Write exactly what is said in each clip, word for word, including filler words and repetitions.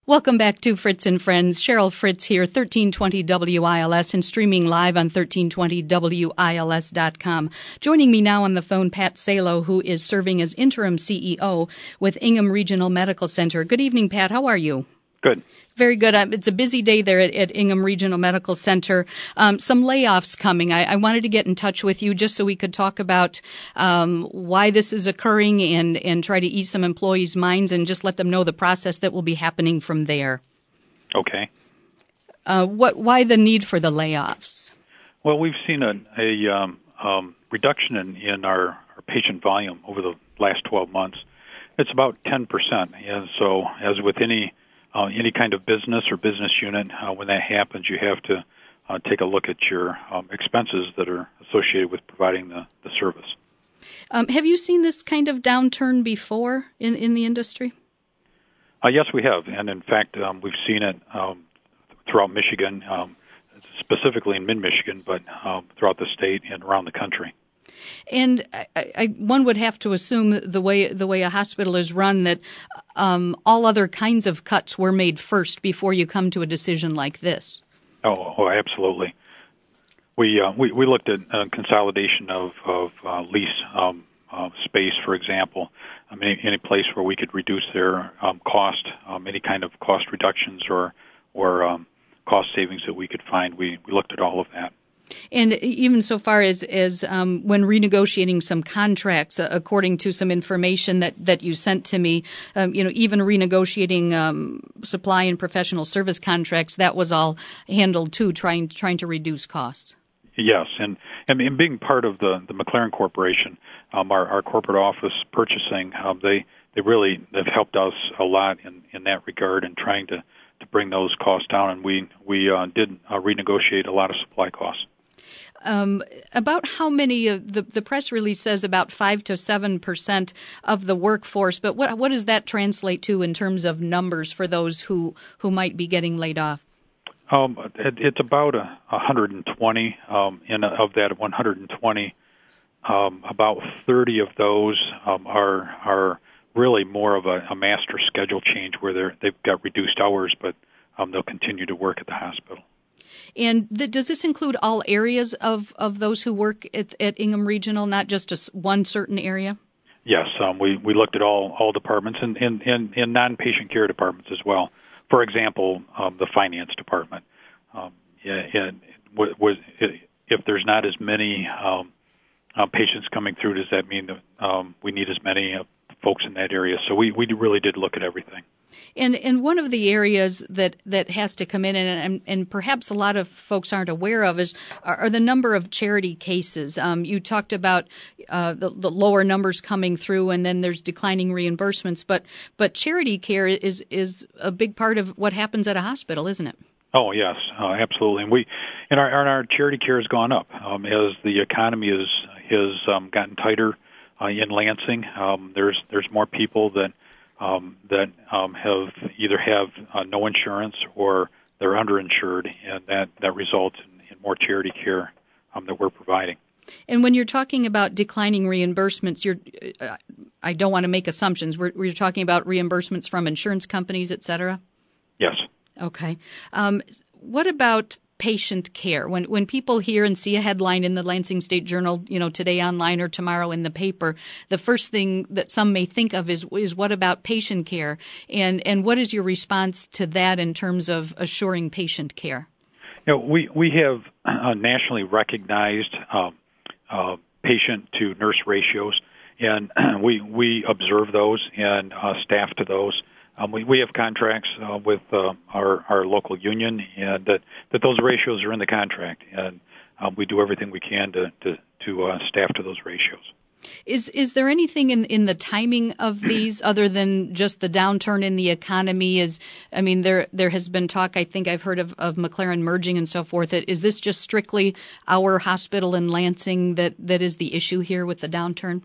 Welcome back to Fritz and Friends. Cheryl Fritz here, thirteen twenty W I L S and streaming live on thirteen twenty W I L S dot com. Joining me now on the phone, Pat Salo, who is serving as interim C E O with Ingham Regional Medical Center. Good evening, Pat. How are you? Good. Very good. Um, it's a busy day there at, at Ingham Regional Medical Center. Um, some layoffs coming. I, I wanted to get in touch with you just so we could talk about um, why this is occurring and, and try to ease some employees' minds and just let them know the process that will be happening from there. Okay. Uh, what? Why the need for the layoffs? Well, we've seen a, a um, um, reduction in, in our, our patient volume over the last twelve months. It's about ten percent. And so as with any Uh, any kind of business or business unit, uh, when that happens, you have to uh, take a look at your um, expenses that are associated with providing the, the service. Um, have you seen this kind of downturn before in, in the industry? Uh, yes, we have. And in fact, um, we've seen it um, throughout Michigan, um, specifically in mid-Michigan, but um, throughout the state and around the country. And I, I, one would have to assume the way the way a hospital is run that um, all other kinds of cuts were made first before you come to a decision like this. Oh, oh absolutely. We uh, we we looked at uh, consolidation of of uh, lease um, uh, space, for example. I mean, any place where we could reduce their um, cost, um, any kind of cost reductions or or um, cost savings that we could find. We we looked at all of that. And even so far as, as um, when renegotiating some contracts, uh, according to some information that, that you sent to me, um, you know, even renegotiating um, supply and professional service contracts, that was all handled too, trying trying to reduce costs. Yes, and, and, and being part of the, the McLaren Corporation, um, our, our corporate office purchasing, um, they, they really have helped us a lot in, in that regard in trying to, to bring those costs down, and we, we uh, did uh, renegotiate a lot of supply costs. Um, about how many of the, the press release says about five to seven percent of the workforce, but what what does that translate to in terms of numbers for those who, who might be getting laid off? Um, it, it's about a, one hundred twenty, um, and of that one hundred twenty, um, about thirty of those um, are are really more of a, a master schedule change where they're they've got reduced hours, but um, they'll continue to work at the hospital. And th- does this include all areas of, of those who work at, at Ingham Regional, not just a, one certain area? Yes, um, we, we looked at all, all departments and, and, and, and non-patient care departments as well. For example, um, the finance department. Um, and was, if there's not as many um, uh, patients coming through, does that mean that um, we need as many uh, folks in that area? So we, we really did look at everything. And and one of the areas that, that has to come in, and, and and perhaps a lot of folks aren't aware of, is are, are the number of charity cases. Um, you talked about uh, the, the lower numbers coming through, and then there's declining reimbursements. But but charity care is is a big part of what happens at a hospital, isn't it? Oh yes, uh, absolutely. And we and our and our charity care has gone up um, as the economy is has um, gotten tighter uh, in Lansing. Um, there's there's more people that. Um, that um, have either have uh, no insurance or they're underinsured, and that, that results in, in more charity care um, that we're providing. And when you're talking about declining reimbursements, you're uh, I don't want to make assumptions. We're, we're talking about reimbursements from insurance companies, et cetera? Yes. Okay. Um, what about patient care? When when people hear and see a headline in the Lansing State Journal, you know, today online or tomorrow in the paper, the first thing that some may think of is is what about patient care? And and what is your response to that in terms of assuring patient care? You know, we we have uh, nationally recognized uh, uh, patient to nurse ratios, and we we observe those and uh, staff to those. Um, we, we have contracts uh, with uh, our, our local union, and that, that those ratios are in the contract, and um, we do everything we can to to, to uh, staff to those ratios. Is is there anything in, in the timing of these other than just the downturn in the economy? Is I mean, there there has been talk, I think I've heard of, of McLaren merging and so forth. Is this just strictly our hospital in Lansing that, that is the issue here with the downturn?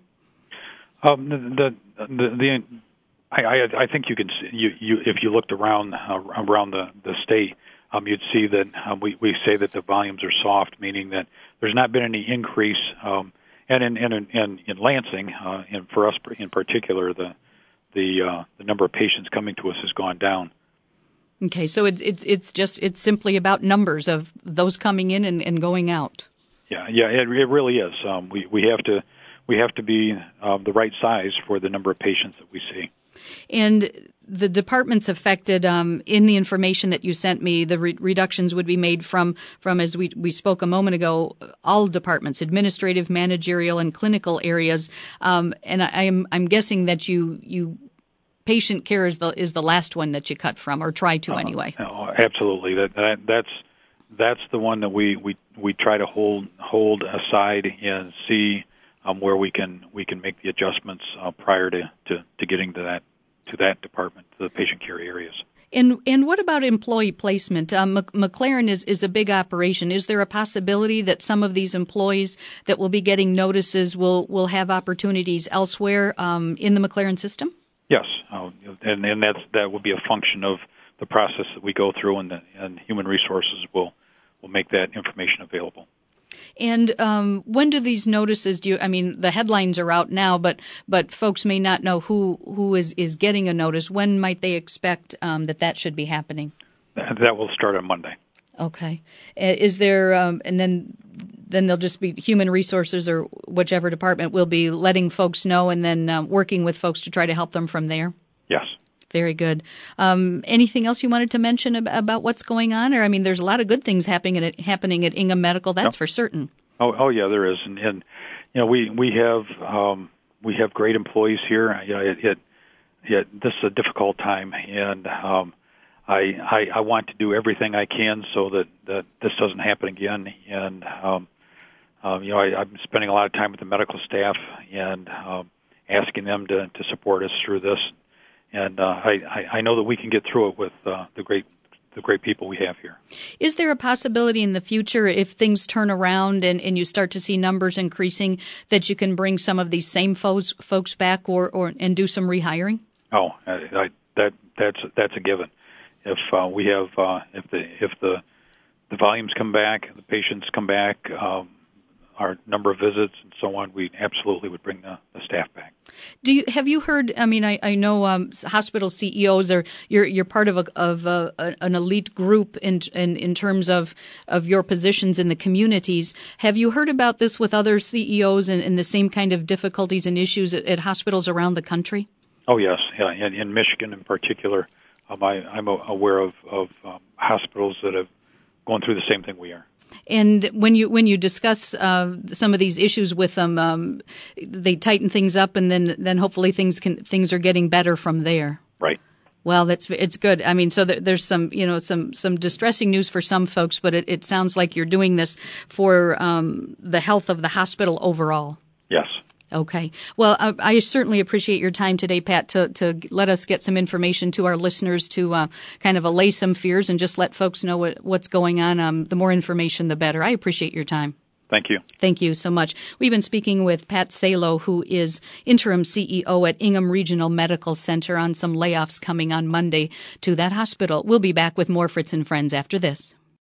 Um, the the, the, the I, I, I think you can see, you, you if you looked around uh, around the, the state, um, you'd see that um, we, we say that the volumes are soft, meaning that there's not been any increase. Um, and in in, in, in Lansing, uh, and for us in particular, the the uh, the number of patients coming to us has gone down. Okay, so it's it's it's just it's simply about numbers of those coming in and, and going out. Yeah, yeah, it, it really is. Um, we we have to we have to be um, the right size for the number of patients that we see. And the departments affected, um, in the information that you sent me, the re- reductions would be made from, from as we, we spoke a moment ago, all departments, administrative, managerial, and clinical areas. Um, and I, I'm I'm guessing that you you patient care is the is the last one that you cut from, or try to anyway. Uh, no, absolutely. That, that that's that's the one that we, we, we try to hold hold aside and see um, where we can we can make the adjustments uh, prior to, to, to getting to that to that department, to the patient care areas. And and what about employee placement? Um, McLaren is, is a big operation. Is there a possibility that some of these employees that will be getting notices will, will have opportunities elsewhere um, in the McLaren system? Yes, uh, and and that's that will be a function of the process that we go through, and the, and human resources will will make that information available. And um, when do these notices do you, I mean, the headlines are out now, but but folks may not know who, who is, is getting a notice. When might they expect um, that that should be happening? That will start on Monday. Okay. Is there, um, and then then they'll just be human resources or whichever department will be letting folks know and then uh, working with folks to try to help them from there? Yes. Very good. Um, anything else you wanted to mention ab- about what's going on? Or, I mean, there's a lot of good things happening at happening at Ingham Medical. That's no. for certain. Oh, oh yeah, there is, and, and you know, we we have um, we have great employees here. You know, it, it, it this is a difficult time, and um, I, I I want to do everything I can so that, that this doesn't happen again. And um, um, you know, I, I'm spending a lot of time with the medical staff and um, asking them to, to support us through this. And uh, I, I know that we can get through it with uh, the great the great people we have here. Is there a possibility in the future, if things turn around and, and you start to see numbers increasing, that you can bring some of these same folks folks back or, or and do some rehiring? Oh, I, I, that that's that's a given. If uh, we have uh, if the if the the volumes come back, the patients come back, um, our number of visits and so on, we absolutely would bring the, the staff back. Do you have you heard? I mean, I, I know um, hospital C E Os are you're you're part of a of a, an elite group in, in in terms of of your positions in the communities. Have you heard about this with other C E Os and, and the same kind of difficulties and issues at, at hospitals around the country? Oh yes, yeah, in, in Michigan in particular, um, I, I'm aware of of um, hospitals that have gone through the same thing we are. And when you when you discuss uh, some of these issues with them, um, they tighten things up, and then, then hopefully things can things are getting better from there. Right. Well, that's it's good. I mean, so there, there's some you know some some distressing news for some folks, but it, it sounds like you're doing this for um, the health of the hospital overall. Yes. Okay. Well, I, I certainly appreciate your time today, Pat, to, to let us get some information to our listeners to uh, kind of allay some fears and just let folks know what, what's going on. Um, the more information, the better. I appreciate your time. Thank you. Thank you so much. We've been speaking with Pat Salo, who is interim C E O at Ingham Regional Medical Center, on some layoffs coming on Monday to that hospital. We'll be back with more Fritz and Friends after this.